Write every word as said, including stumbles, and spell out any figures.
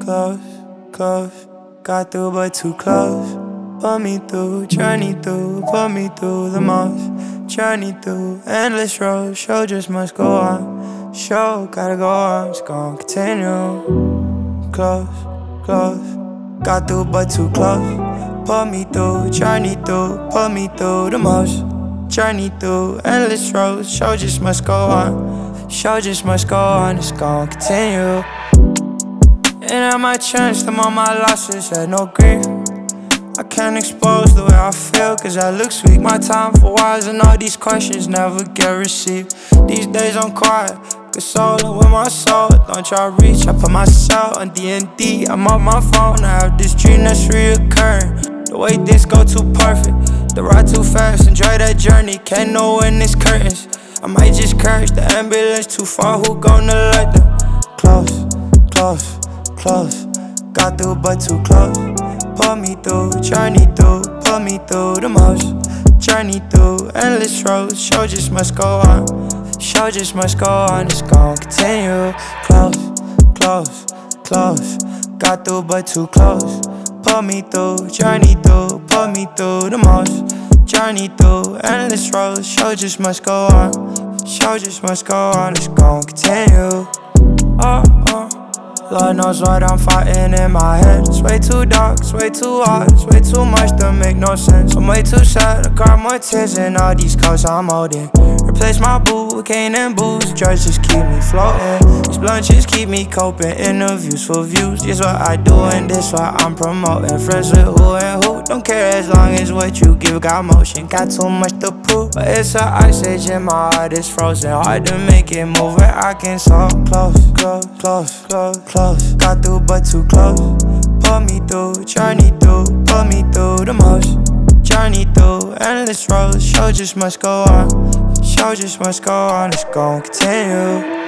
close, close. Got through but too close. Put me through, journey through, put me through the most. Journey through endless roads, show just must go on. Show gotta go on, it's gon' continue. Close, close. Got through but too close. Put me through, journey through, put me through the most. Journey through endless roads, show just must go on. Show just must go on, it's gon' continue. And at my chance, I'm on my losses, had no grief. I can't expose the way I feel, cause I look sweet. My time for whys and all these questions never get received. These days I'm quiet, consoling with my soul. Don't try reach, I put myself on D and D. I'm on my phone, I have this dream that's reoccurring. The way things go too perfect, the ride too fast, enjoy that journey. Can't know when it's curtains. I might just crash the ambulance too far, who gonna let them? Close, close, close. Got through but too close. Put me through, journey through, put me through the most. Journey through endless roads, show just must go on. Show just must go on, it's gon' continue. Close, close, close. Got through but too close. Put me through, journey through, put me through the most. Journey through endless roads, show just must go on. Show just must go on, it's gon' continue. Oh, oh. Lord knows what I'm fighting in my head. It's way too dark, it's way too hard, it's way too much to make no sense. I'm way too sad, I cry more tears in all these cups I'm holding. Replace my boo with cane and booze, drugs just keep me floating. These blunts just keep me coping, interviews for views. This what I do and this what I'm promoting. Friends with who and who, don't care as long as what you give got motion. Got too much to prove, but it's a ice age and my heart is frozen. Hard to make it move where I can so close, close, close, close, close. Got through but too close. Put me through, journey through, put me through the most. Journey through endless roads, show just must go on. Show just must go on, it's gon' continue.